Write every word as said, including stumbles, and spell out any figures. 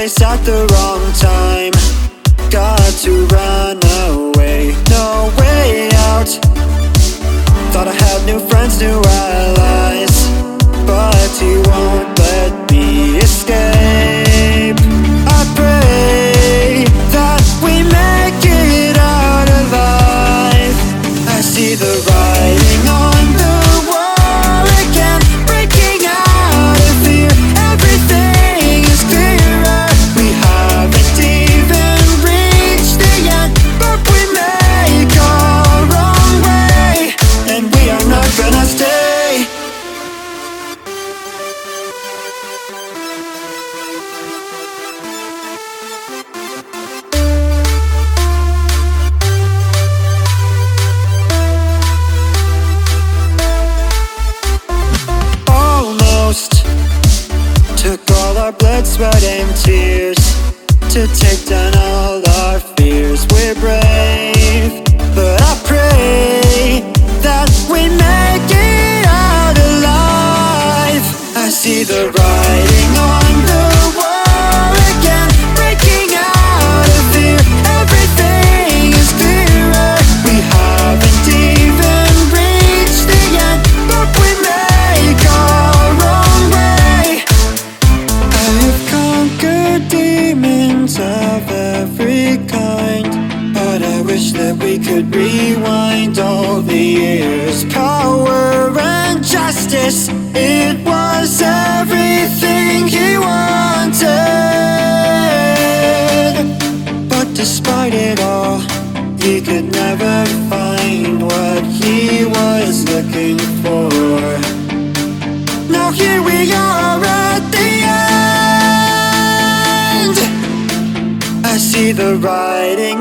place at the wrong time. Got to run away, no way out. Thought I had new friends, new allies, but he won't let me escape. I pray that we make it out alive. I see the writing on the wall again, breaking out of fear. Everything is clearer. We haven't even reached the end, but we make our own way, and we are not gonna stay. Took all our blood, sweat and tears to take down all our fears. We're brave, but I pray that we make it out alive. I see the writing on the wall again, breaking out of fear. Everything is clearer. We haven't even reached the end, but we make our own way. I've conquered demons of every kind, but I wish that we could rewind all the years. Power and justice, it was everything he wanted. But despite it all, he could never find what he was looking for. Now here we are at the end. I see the writing